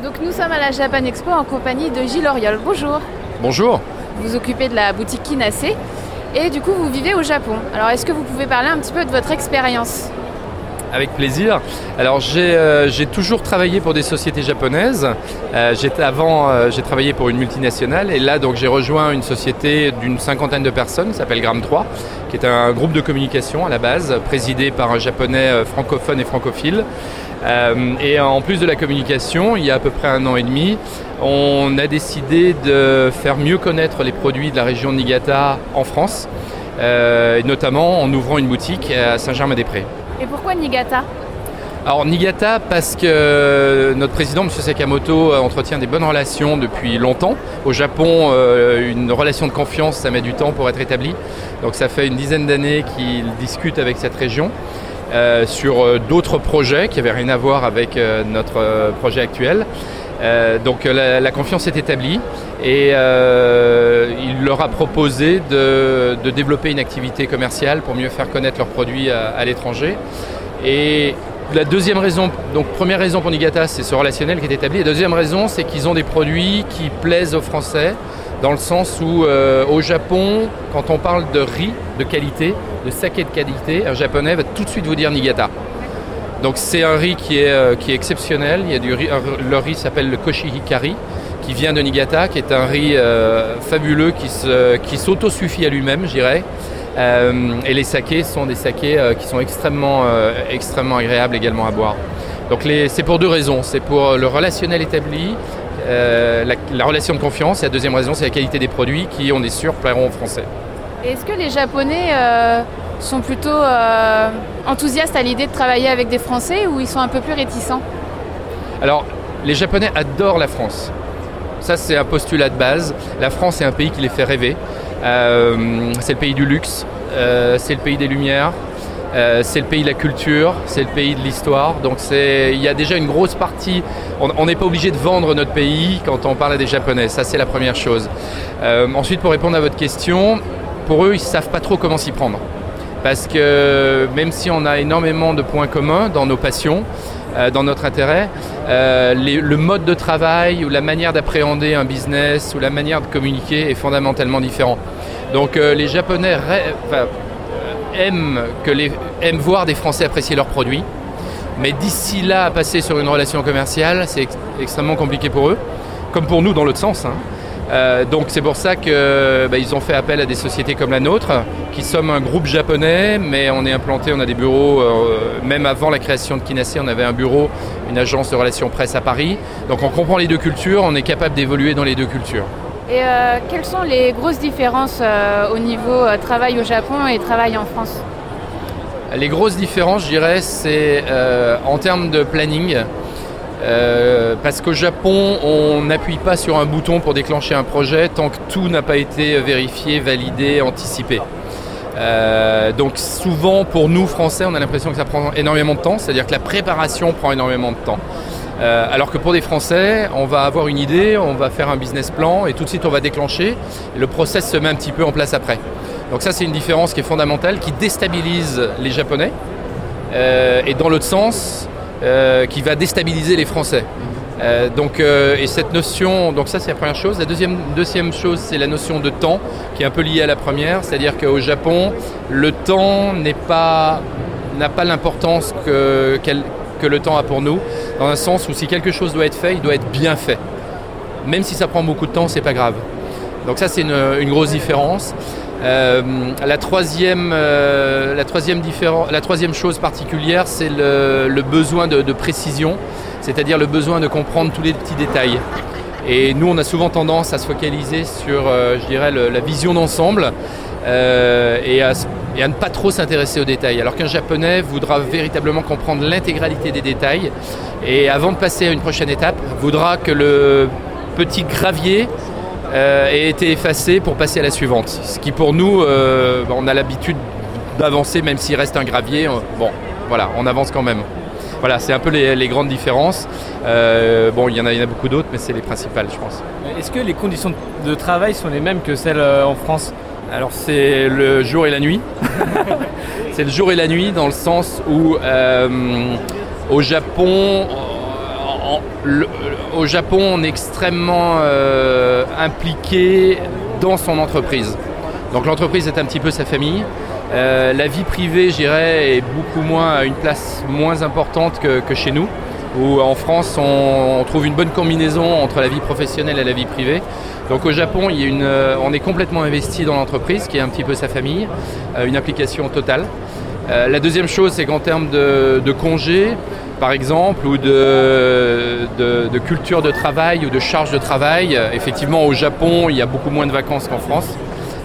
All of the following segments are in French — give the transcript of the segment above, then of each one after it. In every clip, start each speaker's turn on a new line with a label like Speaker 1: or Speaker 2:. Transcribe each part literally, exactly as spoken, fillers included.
Speaker 1: Donc nous sommes à la Japan Expo en compagnie de Gilles Auriol. Bonjour.
Speaker 2: Bonjour.
Speaker 1: Vous vous occupez de la boutique Kinase et du coup vous vivez au Japon. Alors est-ce que vous pouvez parler un petit peu de votre expérience ?
Speaker 2: Avec plaisir. Alors j'ai, euh, j'ai toujours travaillé pour des sociétés japonaises. Euh, j'étais, avant, euh, j'ai travaillé pour une multinationale et là donc j'ai rejoint une société d'une cinquantaine de personnes qui s'appelle Gramme trois, qui est un groupe de communication à la base, présidé par un japonais euh, francophone et francophile. Euh, et en plus de la communication, il y a à peu près un an et demi, on a décidé de faire mieux connaître les produits de la région de Niigata en France, euh, et notamment en ouvrant une boutique à Saint-Germain-des-Prés.
Speaker 1: Et pourquoi Niigata ?
Speaker 2: Alors Niigata parce que notre président, M. Sakamoto, entretient des bonnes relations depuis longtemps. Au Japon, une relation de confiance, ça met du temps pour être établie. Donc ça fait une dizaine d'années qu'il discute avec cette région euh, sur d'autres projets qui n'avaient rien à voir avec euh, notre euh, projet actuel. Euh, donc la, la confiance est établie et euh, il leur a proposé de, de développer une activité commerciale pour mieux faire connaître leurs produits à, à l'étranger. Et la deuxième raison, donc première raison pour Niigata, c'est ce relationnel qui est établi. Et deuxième raison, c'est qu'ils ont des produits qui plaisent aux Français, dans le sens où euh, au Japon, quand on parle de riz de qualité, de saké de qualité, un Japonais va tout de suite vous dire Niigata. Donc c'est un riz qui est, euh, qui est exceptionnel. Il y a du riz, le riz s'appelle le Koshihikari, qui vient de Niigata, qui est un riz euh, fabuleux qui, se, qui s'autosuffit à lui-même, je dirais. Euh, et les sakés sont des sakés euh, qui sont extrêmement, euh, extrêmement agréables également à boire. Donc les, c'est pour deux raisons. C'est pour le relationnel établi, euh, la, la relation de confiance. Et la deuxième raison, c'est la qualité des produits qui, on est sûr, plairont aux Français.
Speaker 1: Et est-ce que les Japonais euh, sont plutôt euh, enthousiastes à l'idée de travailler avec des Français ou ils sont un peu plus réticents ?
Speaker 2: Alors, les Japonais adorent la France. Ça, c'est un postulat de base. La France est un pays qui les fait rêver. Euh, c'est le pays du luxe, euh, c'est le pays des Lumières, euh, c'est le pays de la culture, c'est le pays de l'histoire. Donc c'est, il y a déjà une grosse partie. On n'est pas obligé de vendre notre pays quand on parle à des Japonais. Ça, c'est la première chose. Euh, ensuite, pour répondre à votre question, pour eux, ils ne savent pas trop comment s'y prendre. Parce que même si on a énormément de points communs dans nos passions, euh, dans notre intérêt, euh, les, le mode de travail ou la manière d'appréhender un business ou la manière de communiquer est fondamentalement différent. Donc euh, les Japonais ré- enfin, aiment, que les, aiment voir des Français apprécier leurs produits, mais d'ici là à passer sur une relation commerciale, c'est ex- extrêmement compliqué pour eux, comme pour nous dans l'autre sens. Hein. Euh, donc c'est pour ça qu'ils bah, ont fait appel à des sociétés comme la nôtre, qui sommes un groupe japonais, mais on est implanté, on a des bureaux, euh, même avant la création de Kinase, on avait un bureau, une agence de relations presse à Paris. Donc on comprend les deux cultures, on est capable d'évoluer dans les deux cultures.
Speaker 1: Et euh, quelles sont les grosses différences euh, au niveau euh, travail au Japon et travail en France ?
Speaker 2: Les grosses différences, je dirais, c'est euh, en termes de planning. Euh, parce qu'au Japon, on n'appuie pas sur un bouton pour déclencher un projet tant que tout n'a pas été vérifié, validé, anticipé. Euh, donc souvent, pour nous, Français, on a l'impression que ça prend énormément de temps, c'est-à-dire que la préparation prend énormément de temps. Euh, alors que pour des Français, on va avoir une idée, on va faire un business plan et tout de suite on va déclencher. Et le process se met un petit peu en place après. Donc ça, c'est une différence qui est fondamentale, qui déstabilise les Japonais. Euh, et dans l'autre sens, Euh, qui va déstabiliser les Français. Euh, donc, euh, et cette notion, donc ça c'est la première chose. La deuxième, deuxième chose, c'est la notion de temps, qui est un peu liée à la première, c'est-à-dire qu'au Japon, le temps n'est pas, n'a pas l'importance que, que le temps a pour nous, dans un sens où si quelque chose doit être fait, il doit être bien fait. Même si ça prend beaucoup de temps, c'est pas grave. Donc ça c'est une, une grosse différence. Euh, la, troisième, euh, la, troisième différen- la troisième chose particulière, c'est le, le besoin de, de précision, c'est-à-dire le besoin de comprendre tous les petits détails. Et nous, on a souvent tendance à se focaliser sur, euh, je dirais, le, la vision d'ensemble euh, et, à, et à ne pas trop s'intéresser aux détails. Alors qu'un Japonais voudra véritablement comprendre l'intégralité des détails et avant de passer à une prochaine étape, voudra que le petit gravier Euh, ait été effacé pour passer à la suivante. Ce qui pour nous, euh, on a l'habitude d'avancer même s'il reste un gravier. On, bon, voilà, on avance quand même. Voilà, c'est un peu les, les grandes différences. Euh, bon, il y en a, il y en a beaucoup d'autres, mais c'est les principales, je pense.
Speaker 3: Est-ce que les conditions de travail sont les mêmes que celles en France ?
Speaker 2: Alors c'est le jour et la nuit. C'est le jour et la nuit dans le sens où euh, au Japon, en, le, au Japon, on est extrêmement euh, impliqué dans son entreprise. Donc l'entreprise est un petit peu sa famille. Euh, la vie privée, je dirais, est beaucoup moins à une place moins importante que, que chez nous, où en France, on, on trouve une bonne combinaison entre la vie professionnelle et la vie privée. Donc au Japon, il y a une, on est complètement investi dans l'entreprise, qui est un petit peu sa famille, euh, une implication totale. Euh, la deuxième chose, c'est qu'en termes de, de congés, par exemple, ou de, de, de culture de travail ou de charge de travail, effectivement, au Japon, il y a beaucoup moins de vacances qu'en France.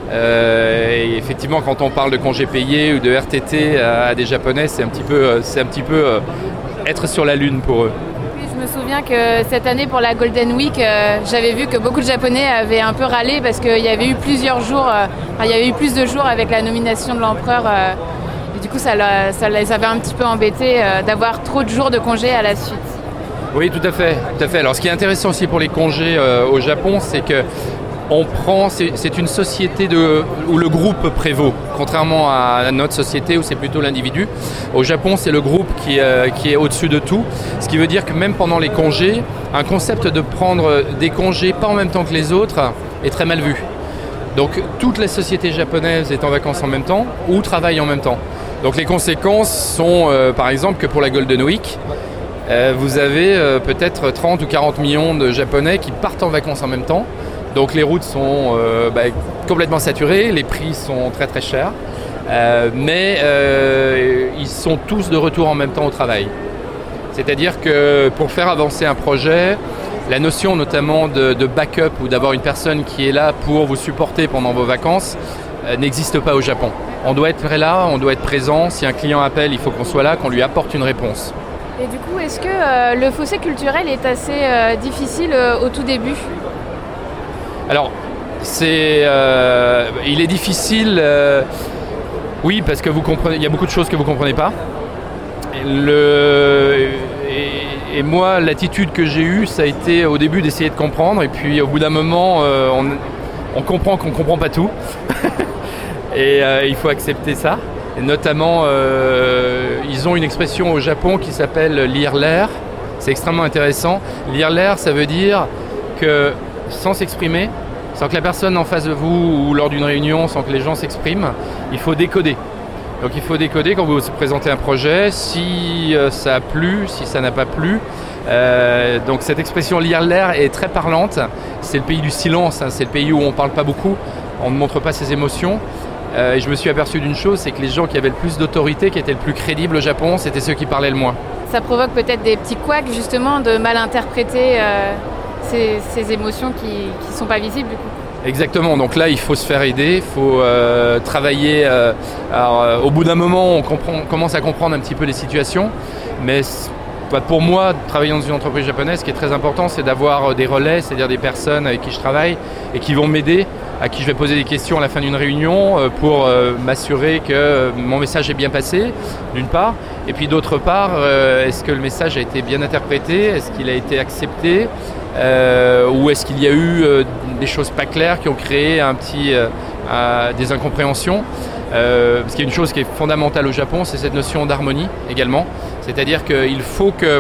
Speaker 2: Euh, et effectivement, quand on parle de congés payés ou de R T T à, à des Japonais, c'est un petit peu, c'est un petit peu euh, être sur la lune pour eux.
Speaker 1: Oui, je me souviens que cette année pour la Golden Week, euh, j'avais vu que beaucoup de Japonais avaient un peu râlé parce qu'il y avait eu plusieurs jours, euh, enfin, il y avait eu plus de jours avec la nomination de l'empereur. Euh, et du coup, ça, ça les avait un petit peu embêtés euh, d'avoir trop de jours de congés à la suite.
Speaker 2: Oui, tout à fait, tout à fait. Alors, ce qui est intéressant aussi pour les congés euh, au Japon, c'est que on prend, c'est, c'est une société de, où le groupe prévaut, contrairement à notre société où c'est plutôt l'individu. Au Japon, c'est le groupe qui, euh, qui est au-dessus de tout, ce qui veut dire que même pendant les congés, un concept de prendre des congés pas en même temps que les autres est très mal vu. Donc toute la société japonaise est en vacances en même temps ou travaille en même temps. Donc les conséquences sont, euh, par exemple, que pour la Golden Week, euh, vous avez euh, peut-être trente ou quarante millions de Japonais qui partent en vacances en même temps. Donc les routes sont euh, bah, complètement saturées, les prix sont très très chers, euh, mais euh, ils sont tous de retour en même temps au travail. C'est-à-dire que pour faire avancer un projet, la notion notamment de, de backup ou d'avoir une personne qui est là pour vous supporter pendant vos vacances euh, n'existe pas au Japon. On doit être là, on doit être présent, si un client appelle, il faut qu'on soit là, qu'on lui apporte une réponse.
Speaker 1: Et du coup, est-ce que euh, le fossé culturel est assez euh, difficile euh, au tout début ?
Speaker 2: Alors, c'est, euh, il est difficile, euh, oui, parce que vous comprenez, il y a beaucoup de choses que vous ne comprenez pas. Le, et, et moi, l'attitude que j'ai eue, ça a été au début d'essayer de comprendre, et puis au bout d'un moment, euh, on, on comprend qu'on ne comprend pas tout, et euh, il faut accepter ça. Et notamment, euh, ils ont une expression au Japon qui s'appelle « lire l'air ». C'est extrêmement intéressant. Lire l'air, ça veut dire que sans s'exprimer, sans que la personne en face de vous ou lors d'une réunion, sans que les gens s'expriment, il faut décoder. Donc il faut décoder quand vous présentez un projet, si euh, ça a plu, si ça n'a pas plu. Euh, donc cette expression lire l'air est très parlante. C'est le pays du silence, hein, c'est le pays où on ne parle pas beaucoup, on ne montre pas ses émotions. Euh, et je me suis aperçu d'une chose, c'est que les gens qui avaient le plus d'autorité, qui étaient le plus crédibles au Japon, c'était ceux qui parlaient le moins.
Speaker 1: Ça provoque peut-être des petits couacs justement de mal interpréter euh... Ces, ces émotions qui ne sont pas visibles du coup.
Speaker 2: Exactement, donc là il faut se faire aider, il faut euh, travailler. Euh, alors, euh, au bout d'un moment on, comprend, on commence à comprendre un petit peu les situations, mais bah, pour moi, travailler dans une entreprise japonaise, ce qui est très important, c'est d'avoir des relais, c'est-à-dire des personnes avec qui je travaille et qui vont m'aider, à qui je vais poser des questions à la fin d'une réunion euh, pour euh, m'assurer que euh, mon message est bien passé, d'une part, et puis d'autre part, euh, est-ce que le message a été bien interprété, est-ce qu'il a été accepté, Euh, ou est-ce qu'il y a eu euh, des choses pas claires qui ont créé un petit, euh, euh, des incompréhensions euh, parce qu'il y a une chose qui est fondamentale au Japon, c'est cette notion d'harmonie également. C'est-à-dire qu'il faut, que,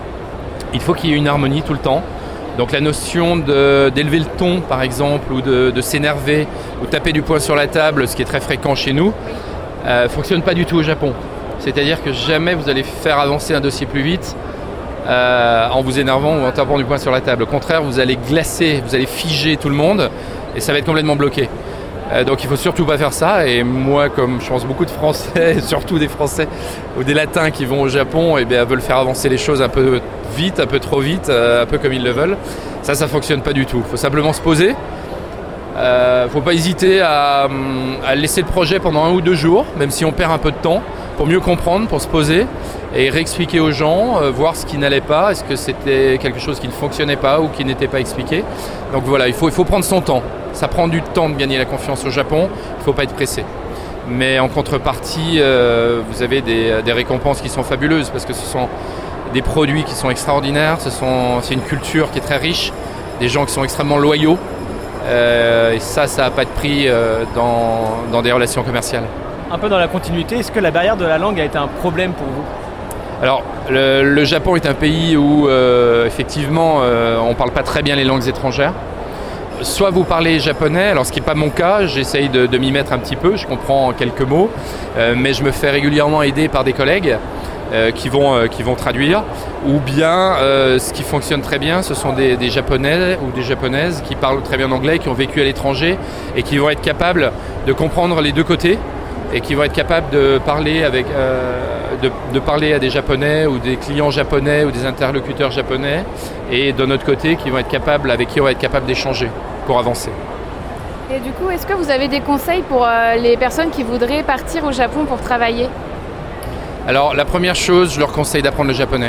Speaker 2: il faut qu'il y ait une harmonie tout le temps. Donc la notion de, d'élever le ton par exemple, ou de, de s'énerver, ou taper du poing sur la table, ce qui est très fréquent chez nous, ne euh, fonctionne pas du tout au Japon. C'est-à-dire que jamais vous allez faire avancer un dossier plus vite Euh, en vous énervant ou en tapant du poing sur la table. Au contraire, vous allez glacer, vous allez figer tout le monde et ça va être complètement bloqué. Euh, donc il ne faut surtout pas faire ça. Et moi, comme je pense beaucoup de Français, surtout des Français ou des Latins qui vont au Japon, eh bien, veulent faire avancer les choses un peu vite, un peu trop vite, euh, un peu comme ils le veulent. Ça, ça ne fonctionne pas du tout. Il faut simplement se poser. Il euh, ne faut pas hésiter à, à laisser le projet pendant un ou deux jours, même si on perd un peu de temps, pour mieux comprendre, pour se poser et réexpliquer aux gens, euh, voir ce qui n'allait pas, est-ce que c'était quelque chose qui ne fonctionnait pas ou qui n'était pas expliqué. Donc voilà, il faut, il faut prendre son temps. Ça prend du temps de gagner la confiance au Japon, il ne faut pas être pressé. Mais en contrepartie, euh, vous avez des, des récompenses qui sont fabuleuses parce que ce sont des produits qui sont extraordinaires, ce sont, c'est une culture qui est très riche, des gens qui sont extrêmement loyaux. Euh, et ça, ça n'a pas de prix euh, dans, dans des relations commerciales.
Speaker 3: Un peu dans la continuité, est-ce que la barrière de la langue a été un problème pour vous ?
Speaker 2: Alors, le, le Japon est un pays où, euh, effectivement, euh, on ne parle pas très bien les langues étrangères. Soit vous parlez japonais, alors ce qui n'est pas mon cas, j'essaye de, de m'y mettre un petit peu, je comprends quelques mots, euh, mais je me fais régulièrement aider par des collègues euh, qui, vont, euh, qui vont traduire. Ou bien, euh, ce qui fonctionne très bien, ce sont des, des Japonais ou des Japonaises qui parlent très bien anglais, qui ont vécu à l'étranger et qui vont être capables de comprendre les deux côtés et qui vont être capables de parler, avec, euh, de, de parler à des Japonais ou des clients japonais ou des interlocuteurs japonais, et de notre côté, qui vont être capables, avec qui on va être capable d'échanger pour avancer.
Speaker 1: Et du coup, est-ce que vous avez des conseils pour euh, les personnes qui voudraient partir au Japon pour travailler ?
Speaker 2: Alors, la première chose, je leur conseille d'apprendre le japonais.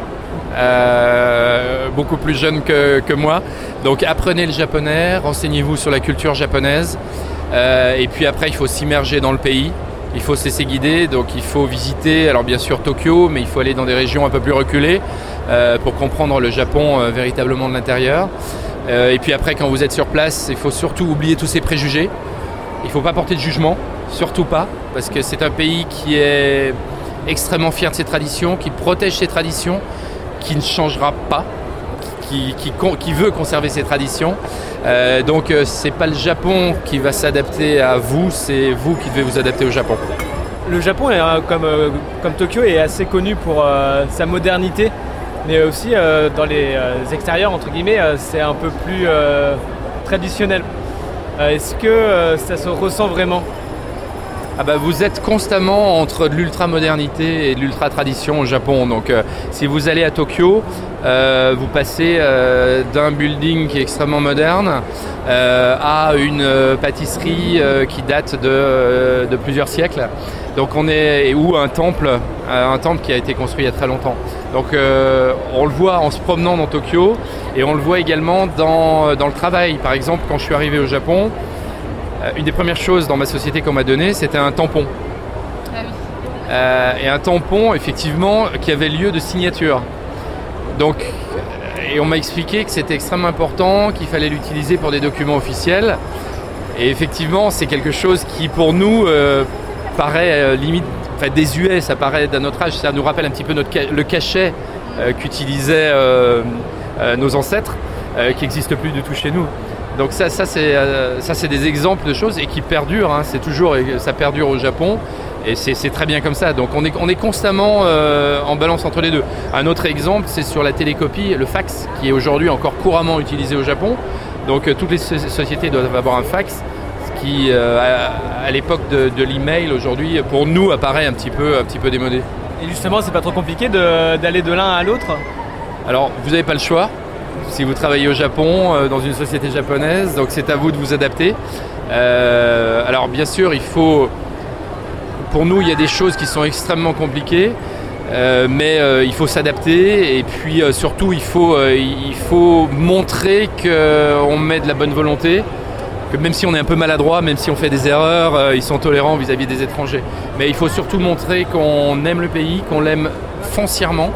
Speaker 2: Euh, beaucoup plus jeunes que, que moi. Donc, apprenez le japonais, renseignez-vous sur la culture japonaise. Euh, et puis après, il faut s'immerger dans le pays. Il faut se laisser guider. Donc, il faut visiter, alors bien sûr Tokyo, mais il faut aller dans des régions un peu plus reculées euh, pour comprendre le Japon euh, véritablement de l'intérieur. Euh, et puis après, quand vous êtes sur place, il faut surtout oublier tous ces préjugés. Il ne faut pas porter de jugement, surtout pas, parce que c'est un pays qui est extrêmement fier de ses traditions, qui protège ses traditions, qui ne changera pas, qui, qui, qui veut conserver ses traditions. Euh, donc euh, c'est pas le Japon qui va s'adapter à vous, c'est vous qui devez vous adapter au Japon.
Speaker 3: Le Japon, est, euh, comme, euh, comme Tokyo, est assez connu pour euh, sa modernité, mais aussi euh, dans les euh, extérieurs, entre guillemets, euh, c'est un peu plus euh, traditionnel. Euh, est-ce que euh, ça se ressent vraiment ?
Speaker 2: Ah bah vous êtes constamment entre de l'ultra-modernité et de l'ultra-tradition au Japon. Donc euh, si vous allez à Tokyo, euh, vous passez euh, d'un building qui est extrêmement moderne euh, à une euh, pâtisserie euh, qui date de, euh, de plusieurs siècles. Donc on est, ou un temple, euh, un temple qui a été construit il y a très longtemps. Donc euh, on le voit en se promenant dans Tokyo et on le voit également dans, dans le travail. Par exemple, quand je suis arrivé au Japon, une des premières choses dans ma société qu'on m'a donné, c'était un tampon.
Speaker 1: Ah oui.
Speaker 2: Euh, et un tampon, effectivement, qui avait lieu de signature. Donc, et on m'a expliqué que c'était extrêmement important, qu'il fallait l'utiliser pour des documents officiels. Et effectivement, c'est quelque chose qui, pour nous, euh, paraît euh, limite, enfin désuet, ça paraît d'un autre âge. Ça nous rappelle un petit peu notre ca- le cachet euh, qu'utilisaient euh, euh, nos ancêtres, euh, qui n'existe plus du tout chez nous. Donc ça, ça, c'est, euh, ça c'est des exemples de choses et qui perdurent, hein, c'est toujours, ça perdure au Japon et c'est, c'est très bien comme ça. Donc on est, on est constamment euh, en balance entre les deux. Un autre exemple, c'est sur la télécopie, le fax, qui est aujourd'hui encore couramment utilisé au Japon. Donc euh, toutes les so- sociétés doivent avoir un fax, ce qui euh, à, à l'époque de, de l'email aujourd'hui, pour nous, apparaît un petit peu, un petit peu démodé.
Speaker 3: Et justement, c'est pas trop compliqué de, d'aller de l'un à l'autre ?
Speaker 2: Alors vous n'avez pas le choix. Si vous travaillez au Japon, euh, dans une société japonaise, donc c'est à vous de vous adapter. Euh, alors bien sûr, il faut, pour nous, il y a des choses qui sont extrêmement compliquées, euh, mais euh, il faut s'adapter et puis euh, surtout, il faut, euh, il faut montrer qu'on met de la bonne volonté, que même si on est un peu maladroit, même si on fait des erreurs, euh, ils sont tolérants vis-à-vis des étrangers. Mais il faut surtout montrer qu'on aime le pays, qu'on l'aime foncièrement.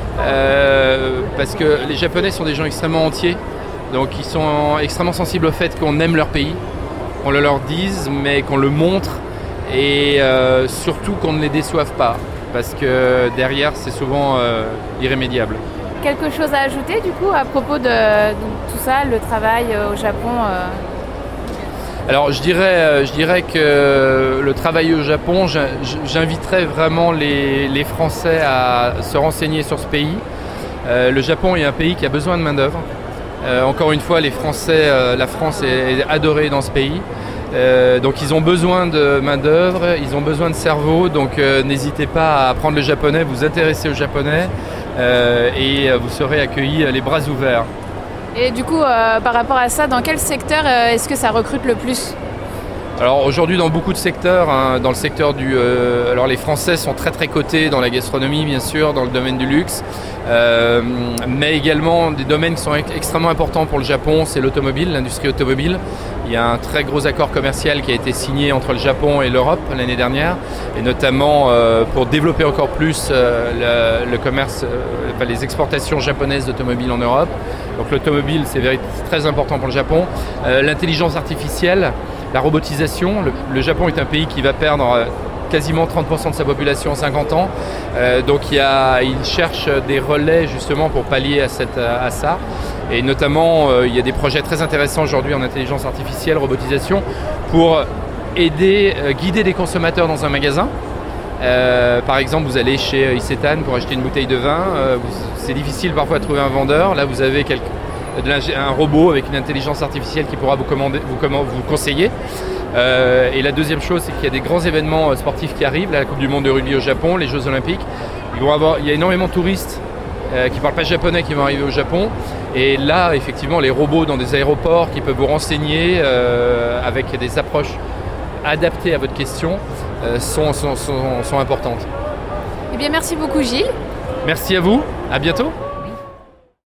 Speaker 2: Euh, parce que les Japonais sont des gens extrêmement entiers, donc ils sont extrêmement sensibles au fait qu'on aime leur pays, qu'on le leur dise, mais qu'on le montre et euh, surtout qu'on ne les déçoive pas, parce que derrière c'est souvent euh, irrémédiable.
Speaker 1: Quelque chose à ajouter du coup à propos de, de tout ça, le travail euh, au Japon euh...
Speaker 2: Alors je dirais, je dirais que le travail au Japon, j'inviterais vraiment les, les Français à se renseigner sur ce pays. Euh, le Japon est un pays qui a besoin de main d'œuvre. Euh, encore une fois, les Français, euh, la France est adorée dans ce pays. Euh, donc ils ont besoin de main d'œuvre, ils ont besoin de cerveau. Donc euh, n'hésitez pas à apprendre le japonais, vous intéresser au japonais euh, et vous serez accueillis les bras ouverts.
Speaker 1: Et du coup, euh, par rapport à ça, dans quel secteur euh, est-ce que ça recrute le plus ?
Speaker 2: Alors aujourd'hui dans beaucoup de secteurs, hein, dans le secteur du... Euh, alors les Français sont très très cotés dans la gastronomie bien sûr, dans le domaine du luxe, euh, mais également des domaines qui sont ex- extrêmement importants pour le Japon, c'est l'automobile, l'industrie automobile. Il y a un très gros accord commercial qui a été signé entre le Japon et l'Europe l'année dernière, et notamment euh, pour développer encore plus euh, le, le commerce, euh, enfin, les exportations japonaises d'automobiles en Europe. Donc l'automobile c'est very- très important pour le Japon. Euh, l'intelligence artificielle, la robotisation, le, le Japon est un pays qui va perdre quasiment trente pour cent de sa population en cinquante ans. Euh, donc il, y a, il cherche des relais justement pour pallier à, cette, à ça. Et notamment, euh, il y a des projets très intéressants aujourd'hui en intelligence artificielle, robotisation, pour aider, euh, guider des consommateurs dans un magasin. Euh, par exemple, vous allez chez Isetan pour acheter une bouteille de vin. Euh, c'est difficile parfois de trouver un vendeur. Là, vous avez quelque, un robot avec une intelligence artificielle qui pourra vous, commander, vous, comment, vous conseiller. Euh, et la deuxième chose, c'est qu'il y a des grands événements sportifs qui arrivent. La Coupe du Monde de rugby au Japon, les Jeux Olympiques. Ils vont avoir, il y a énormément de touristes euh, qui ne parlent pas japonais qui vont arriver au Japon. Et là, effectivement, les robots dans des aéroports qui peuvent vous renseigner euh, avec des approches adaptées à votre question euh, sont, sont, sont, sont importantes.
Speaker 1: Eh bien, merci beaucoup Gilles.
Speaker 2: Merci à vous, à bientôt.